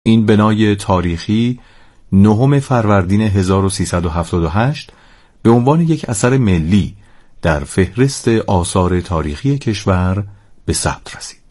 این بنای تاریخی 9 فروردین 1378 به عنوان یک اثر ملی در فهرست آثار تاریخی کشور به ثبت رسید.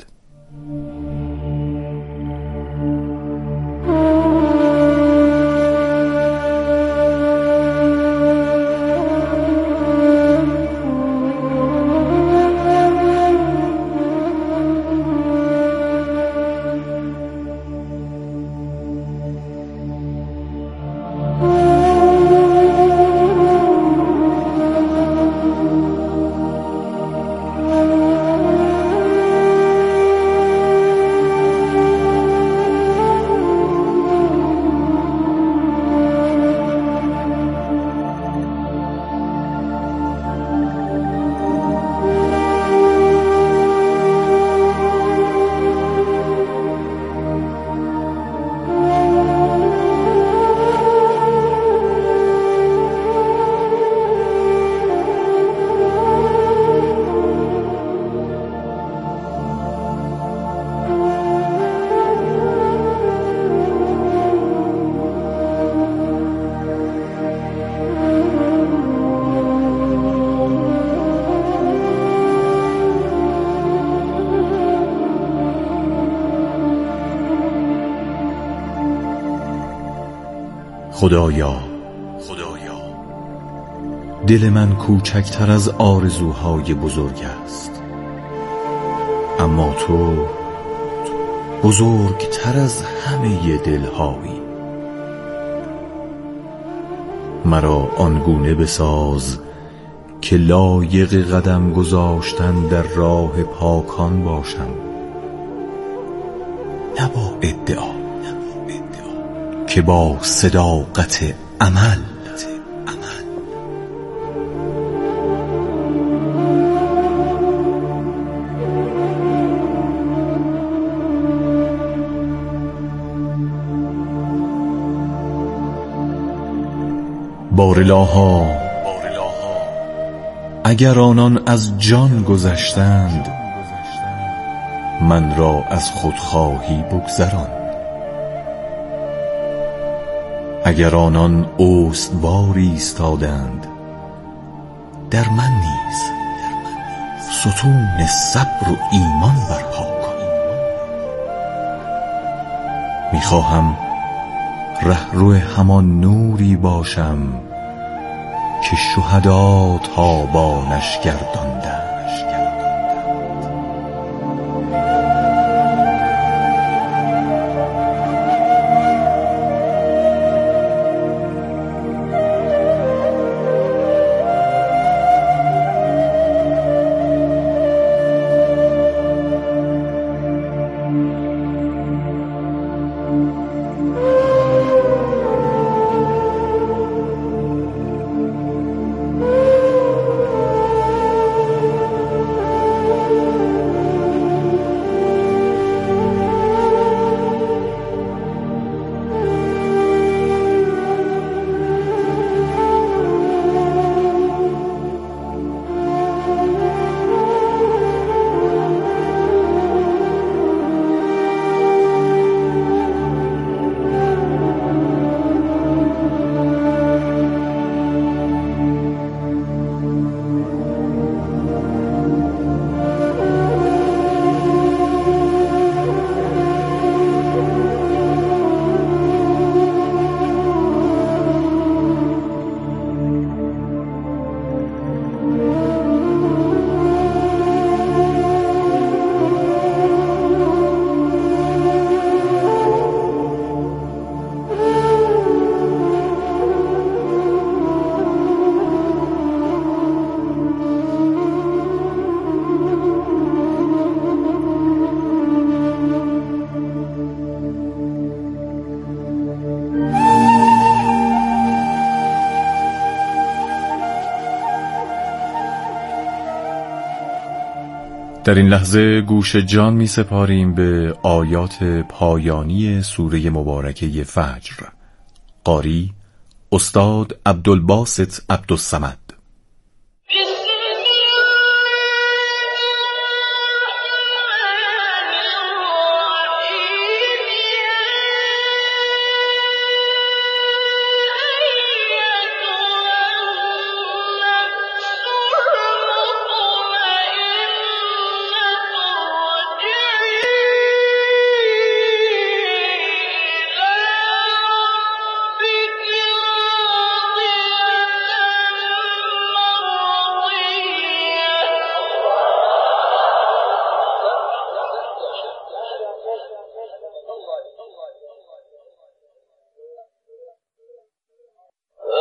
خدایا دل من کوچکتر از آرزوهای بزرگ است، اما تو بزرگتر از همه دلهایی. مرا آنگونه بساز که لایق قدم گذاشتن در راه پاکان باشم، نه با ادعا که با صداقت عمل. بارلاها اگر آنان از جان گذشتند، من را از خودخواهی بگذران. اگر آنان استوار ایستادند، در من نیز ستون صبر و ایمان برپا کن. میخواهم رهرو همان نوری باشم که شهدا تابانش گرداندند. در این لحظه گوش جان می سپاریم به آیات پایانی سوره مبارکه فجر. قاری استاد عبدالباسط عبدالصمد.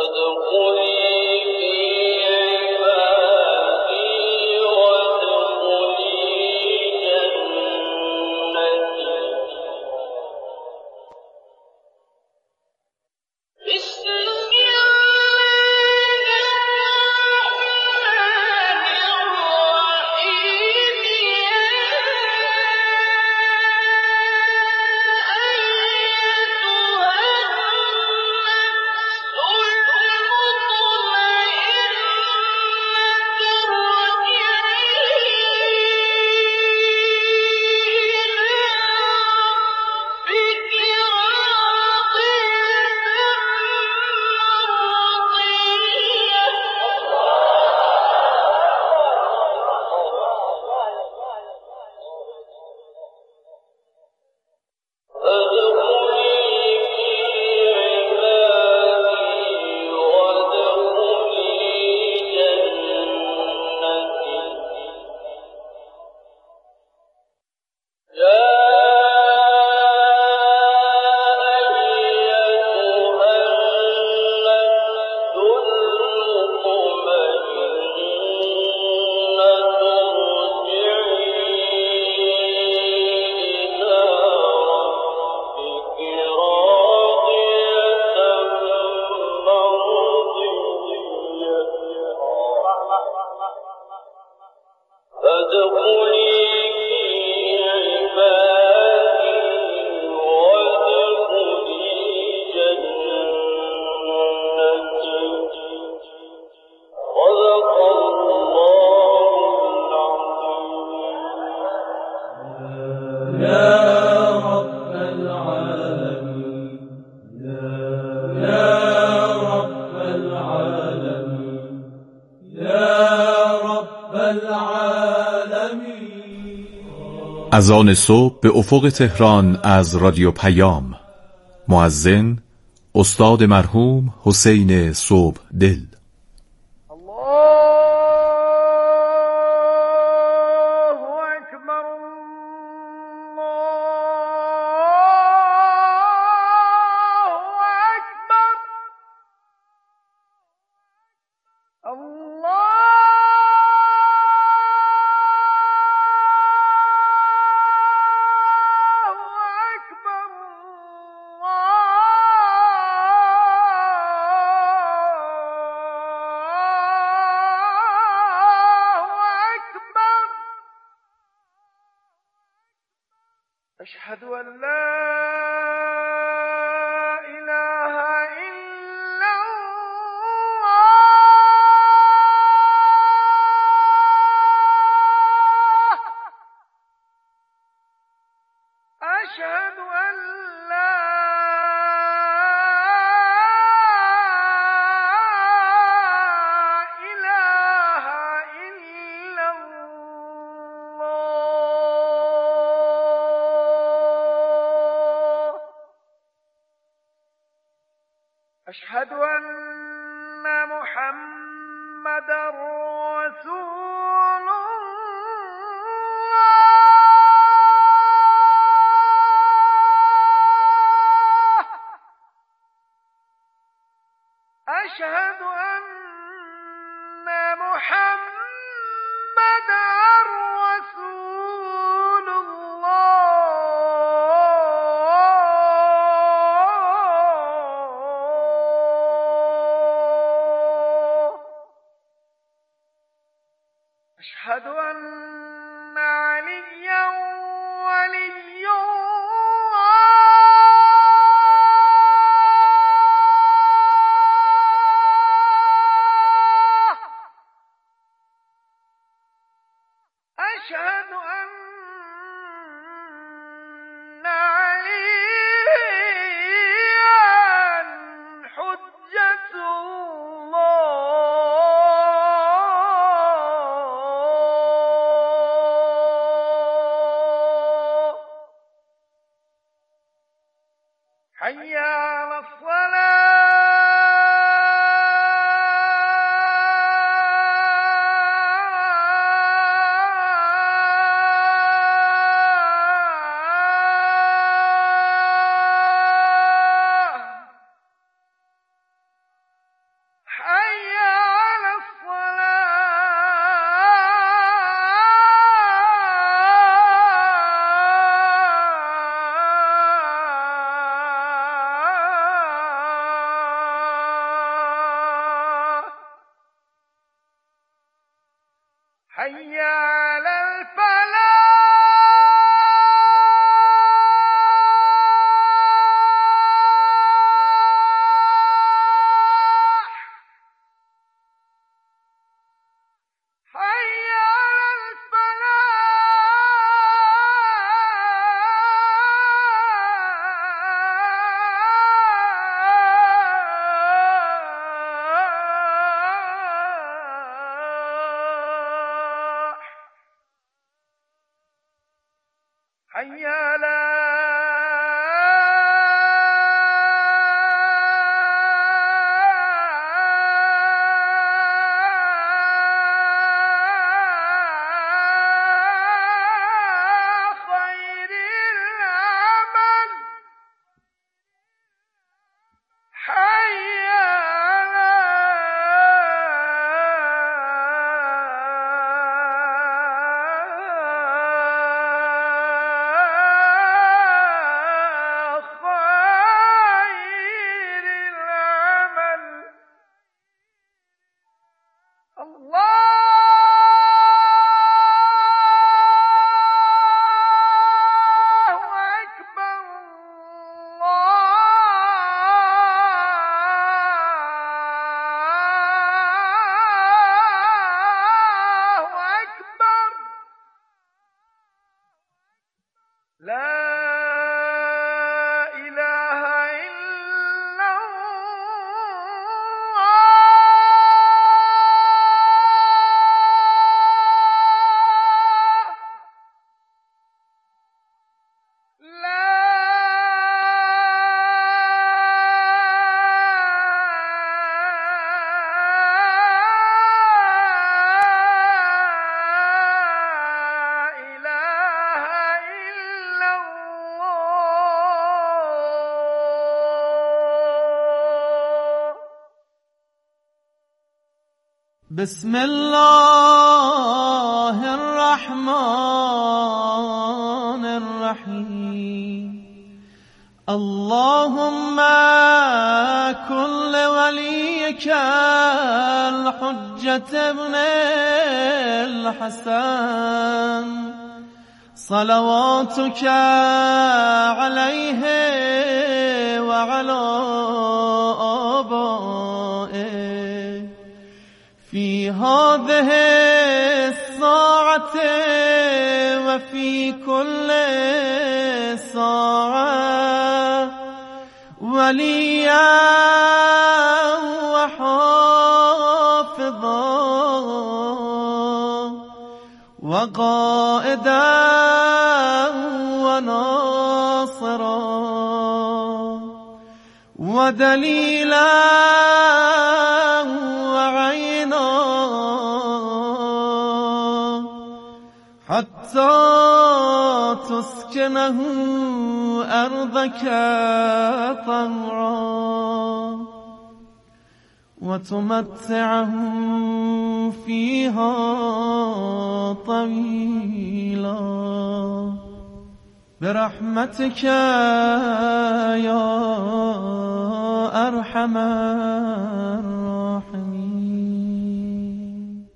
از آن صبح به افق تهران از رادیو پیام. مؤذن استاد مرحوم حسین صبح دل. أشهد أن لا إله إلا الله. أشهد أن لا إله إلا الله. أشهد أن محمدًا رسول الله. أشهد أن محمدًا رسول الله. أشهد أن عليا ولي الله. أشهد أن عليا حجة الله. حي على الصلاة. بسم الله الرحمن الرحیم. اللهم كن لوليك الحجة ابن الحسن صلواتك عليه وعلى آبائه في هذه الساعة وفي كل ساعة وليا وحافظا وقائدا وناصرا ودليلا وعينا حتى تسكنه أرضك طوعا وتمتعه فيها طويلا برحمتك يا أرحم الراحمين.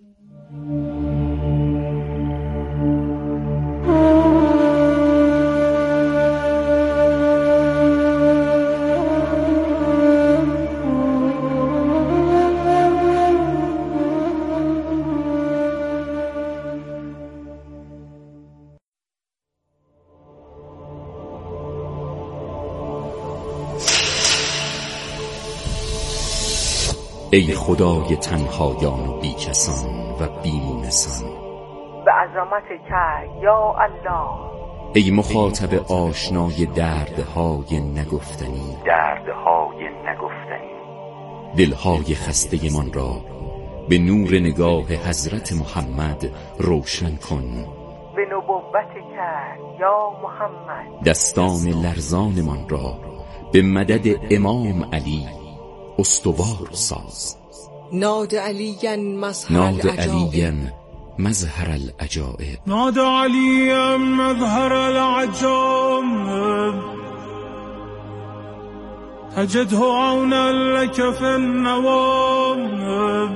ای خدای تنهایان و بیکسان و بیمونسان، به عظمتک یا الله. ای مخاطب آشنای دردهای نگفتنی، دلهای خسته من را به نور نگاه حضرت محمد روشن کن. به نبوتک یا محمد دستان لرزان من را به مدد امام علی استوار ساز. ناد علیاً مظهر العجائب ناد علیاً مظهر العجائب تجده عونا لك في النوائب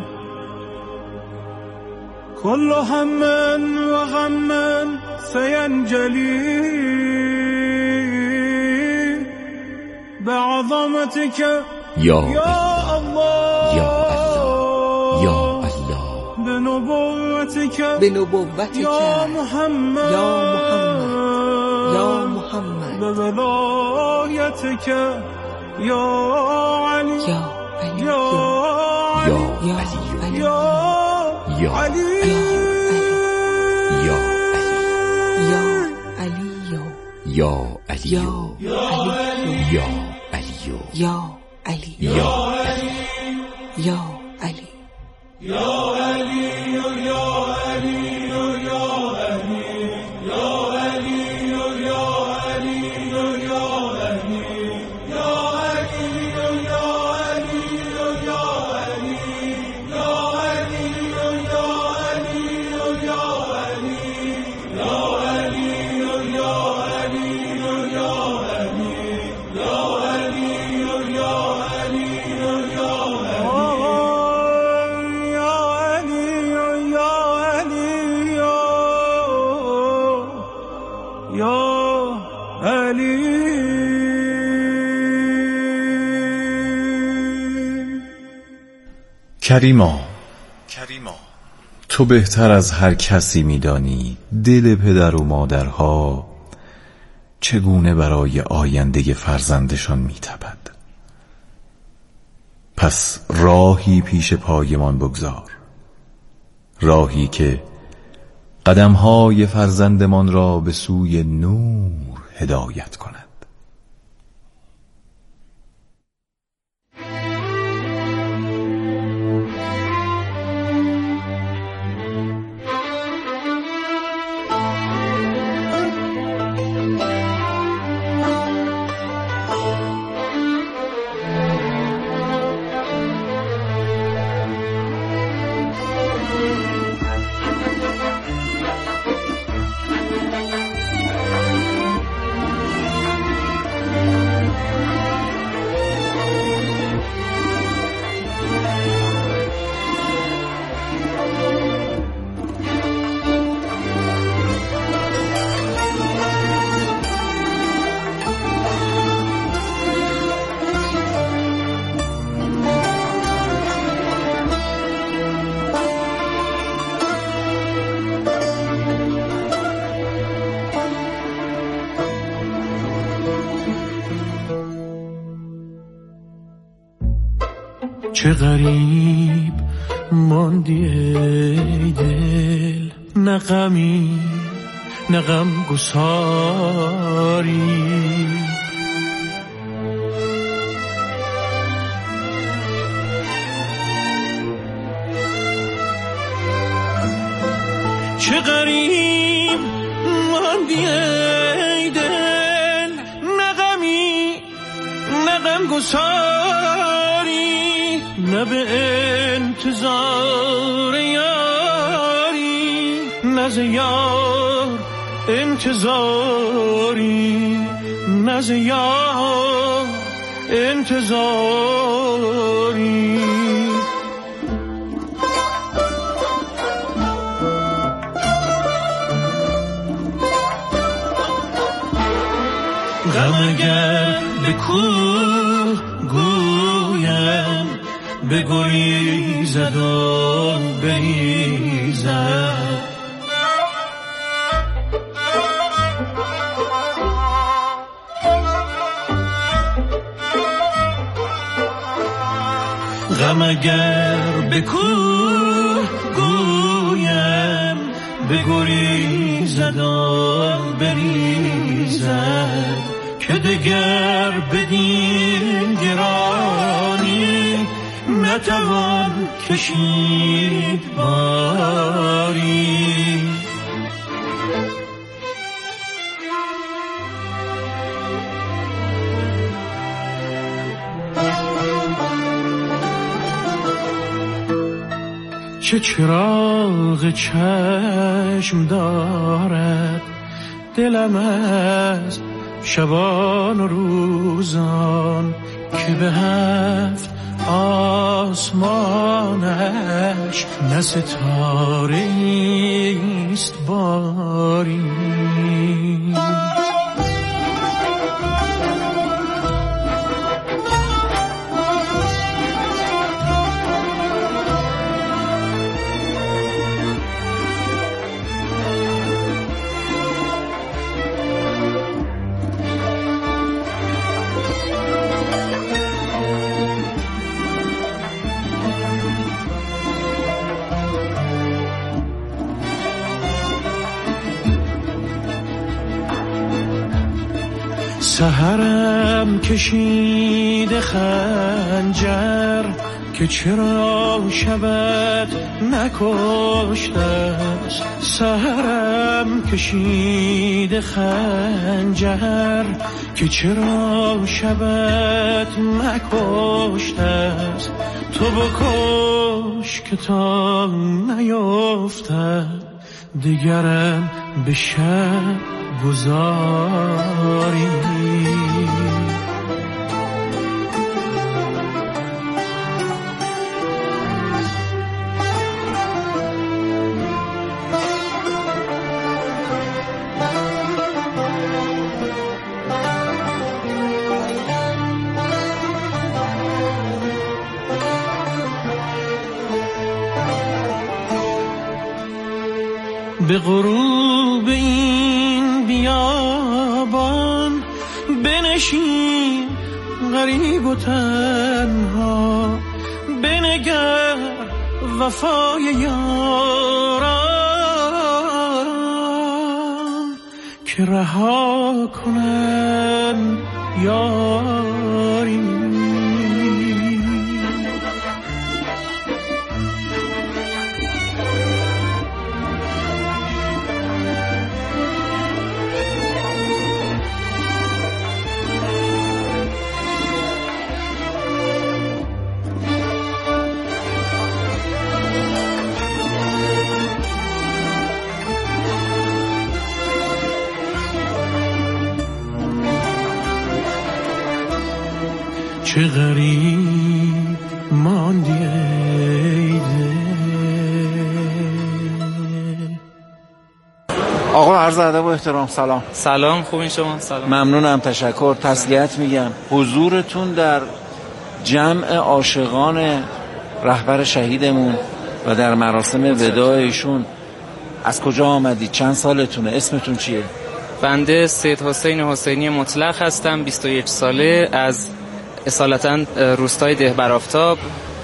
كل هم وغم سينجلي بعظمتك یا الله یا الله یا الله به نبوتک یا محمد یا محمد به ولایتک یا علی یا علی یا علی یا علی یا علی یا علی یا علی یا علی یا علی یا یا علی کریما، تو بهتر از هر کسی میدانی دل پدر و مادرها چگونه برای آینده فرزندشان میتپد. پس راهی پیش پایمان بگذار، راهی که قدمهای فرزندمان را به سوی نور هدایت کند. چه غریب ماندی ای دل، نه غمی نه غم گساری. چه غریب ماندی ای دل، نه غمی نه غم گساری، نه به انتظار یاری، نه ز یار انتظاری، نه ز یار انتظاری. غم اگر به کوه گویم، بگریزد و بریزد. غم اگر به کوه گویم، بگریزد و بریزد. که دگر بدین گرانی، نتوان کشید باری. چه چراغ چشم دارد دلم از شبان و روزان، که به هفت آسمانش نه ستاره‌ایست باری. سحرم کشید خنجر، که چرا شبت نکشته است. سحرم کشید خنجر، که چرا شبت نکشته است. تو بکش که تا نیفتد، دیگرم به شب گذاری. به غروب این بیابان بنشین غریب و تنها، بنگر وفای یاران، که رها کنن یاری. چه غریب ماندی ای دل. آقا عرض ادب و احترام. سلام. سلام، خوبین شما؟ سلام. ممنونم، تشکر. تسلیت میگم. حضورتون در جمع عاشقان رهبر شهیدمون و در مراسم وداع ایشون از کجا آمدید؟ چند سالتونه؟ اسمتون چیه؟ بنده سید حسین حسینی مطلق هستم، 21 ساله، از اصالتا روستای دهبرآفتاب.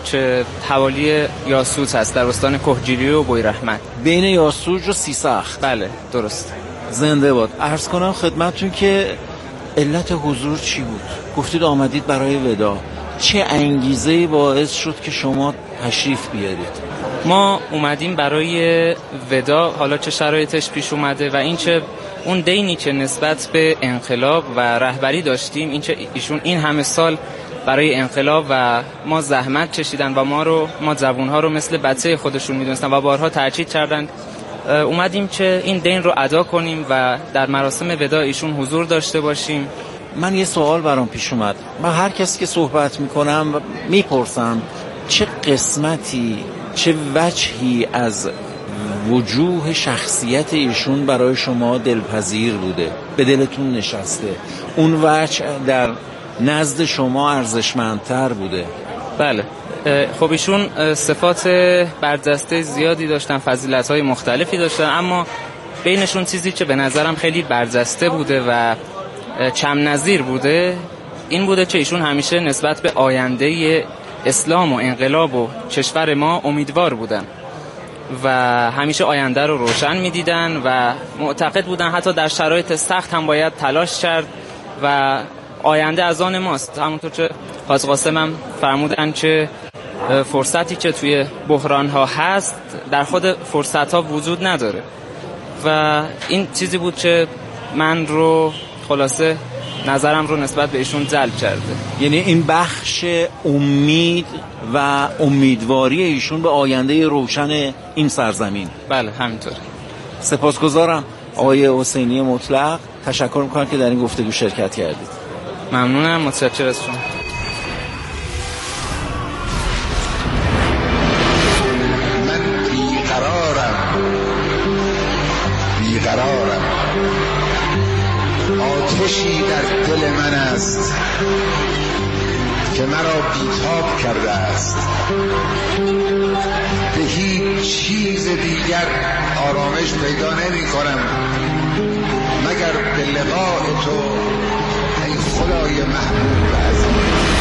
که حوالی یاسوج هست در استان کهگیلویه و بویرحمت. بین یاسوج و سیسخت. بله درست. زنده باد. عرض کنم خدمتتون که علت حضور چی بود؟ گفتید آمدید برای ودا. چه انگیزه‌ای باعث شد که شما تشریف بیارید؟ ما اومدیم برای ودا، حالا چه شرایطش پیش اومده و این چه اون دینی که نسبت به انقلاب و رهبری داشتیم، این چه ایشون این همه سال برای انقلاب و ما زحمت کشیدن و ما جوانها رو مثل بچه خودشون میدونستن و بارها تاکید کردن، اومدیم که این دین رو ادا کنیم و در مراسم ودا ایشون حضور داشته باشیم. من یه سوال برام پیش اومد. من هر کسی که صحبت میکنم میپرسم چه قسمتی، چه وجهی از وجوه شخصیت ایشون برای شما دلپذیر بوده، به دلتون نشسته، اون وجه در نزد شما ارزشمندتر بوده؟ بله، خب ایشون صفات برجسته زیادی داشتن، فضیلت‌های مختلفی داشتن، اما بینشون چیزی که به نظرم خیلی برجسته بوده و کم نظیر بوده این بوده که ایشون همیشه نسبت به آینده اسلام و انقلاب و کشور ما امیدوار بودن و همیشه آینده رو روشن می‌دیدن و معتقد بودن حتی در شرایط سخت هم باید تلاش کرد و آینده از آن ماست. همونطور که حاج قاسم هم فرمودن که فرصتی که توی بحران‌ها هست در خود فرصت‌ها وجود نداره و این چیزی بود که من رو خلاصه نظرم رو نسبت به ایشون جلب کرده. یعنی این بخش امید و امیدواری ایشون به آینده روشن این سرزمین. بله همینطوره. سپاسگزارم آقای حسینی مطلق، تشکر میکنم که در این گفتگو شرکت کردید. ممنونم، متشکرم از شما. من بیقرارم آتشی در دل من است که مرا بیتاب کرده است، به هیچ چیز دیگر آرامش پیدا نمی کنم مگر به لقاء تو ای خدای محبوب عزیز.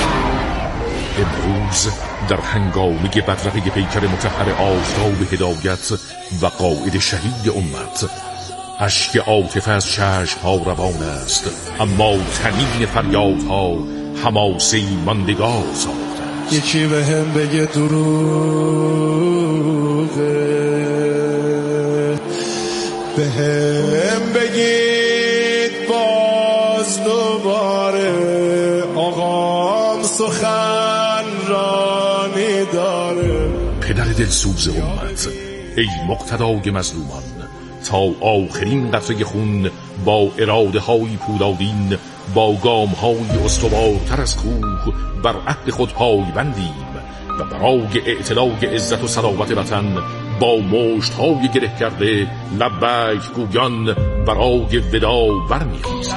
امروز در هنگامه بدرقه پیکر مطهر آفتاب هدایت و قائد شهید امت، اشک عاطفه از چشم‌ها روان است، اما تنین فریادها حماسه‌ای ماندگار ساخته است. یکی به هم بگه دروغه، به هم بگید باز دوباره آقام سخن رانی داره. پدر دلسوز امت، ای مقتدای مظلومان، تا آخرین قطره خون با اراده های پولادین، با گام های استوارتر از کوه بر عهد خود پای بندیم و برای اعتلاع عزت و صلابت وطن با مشت های گره کرده لبیک گویان برای ودا برمیخیزیم.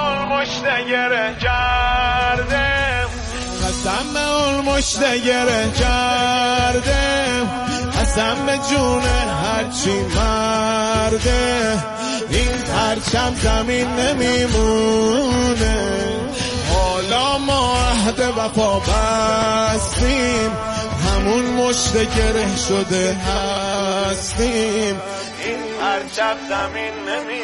قسم به اون مشت گره کردم، قسم به جون هرچی مرده، این پرچم زمین نمیمونه. حالا ما عهد وفا بستیم، همون مشت گره شده هستیم، این پرچم زمین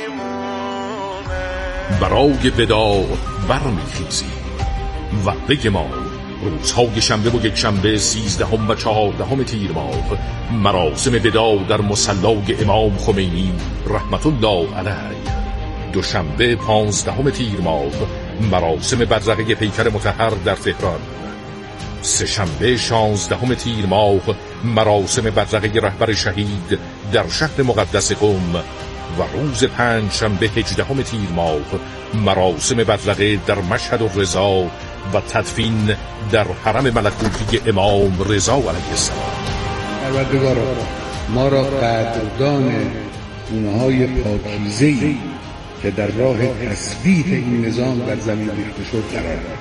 نمیمونه. برای ودا برمیخیزیم. وعده ما روزهای شنبه و یک شنبه 13 و 14 تیر ماه، مراسم ودا در مصلی امام خمینی رحمت الله علیه. دوشنبه 15 تیر ماه، مراسم بدرقه پیکر مطهر در تهران. سه شنبه 16 تیر ماه، مراسم بدرقه رهبر شهید در شهر مقدس قم و روز پنج شنبه 18 تیر ماه، مراسم بدرقه در مشهد الرضا و تدفین در حرم ملکوتی امام رضا علیه السلام. پروردگارا ما را قدردان گونه‌های پاکیزه‌ای که در راه تثبیت این نظام در زمین ریخته شد قرار داد.